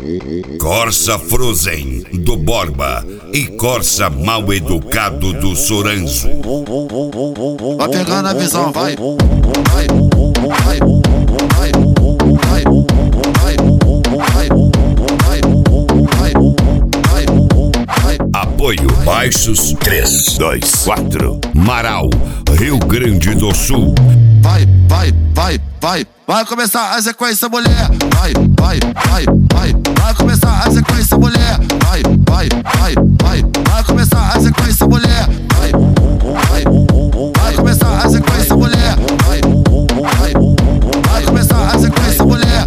Corsa Frozen do Borba e Corsa Mal Educado do Soranzo. Vai pegando a visão, vai. Apoio Baixos 324 Marau, Rio Grande do Sul. Vai começar a sequência, mulher. Vai começar a sequência, mulher. Vai começar a sequência, mulher. Vai começar a sequência, mulher. Vai começar a sequência, mulher.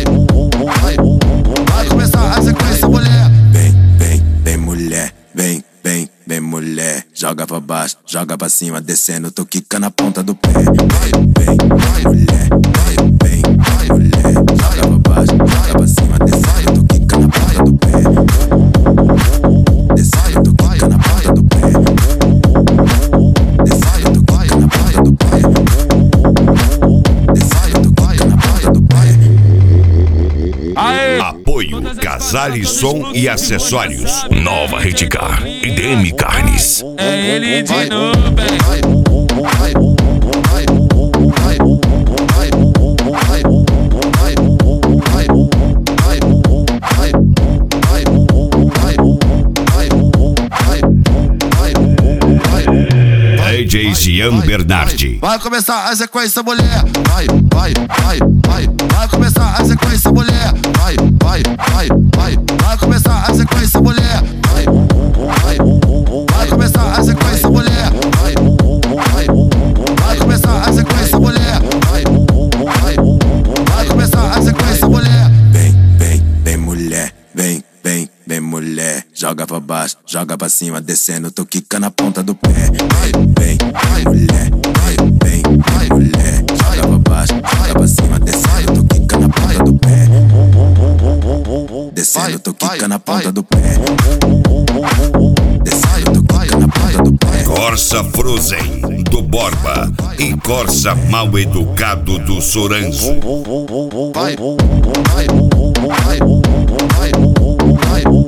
Vai começar a sequência, mulher. Vem mulher, vem mulher. Joga pra baixo, joga pra cima, descendo, tô quica na ponta do pé. Vem mulher, vem mulher. Joga pra baixo, joga pra cima, descendo, tô quica na ponta do pé. Descendo, tô quica na ponta do pé. Descendo, tô quica na ponta do pé. Descendo, tô quica na ponta do pé. Apoio Casale Som e Acessórios. Nova Reticar e DM Carnes. É ele de novo, DJ Jean Bernardi. Vai começar a sequência, mulher. Vai começar a sequência, mulher. Vai começar a sequência, mulher. Vai começar a sequência, mulher. Vai começar a sequência, mulher. Vai começar a sequência, mulher. Vem mulher, vem mulher. Joga pra baixo, joga pra cima, descendo, tô quica na ponta do pé. Vem mulher, vem mulher. Joga pra baixo, joga pra cima, descendo, tô quica na ponta do pé. Descendo, tô quica na ponta do pé. Descendo, tô quica na ponta do pé. Corsa Frozen do Borba e Corsa Mal Educado do Soranzo. Vai.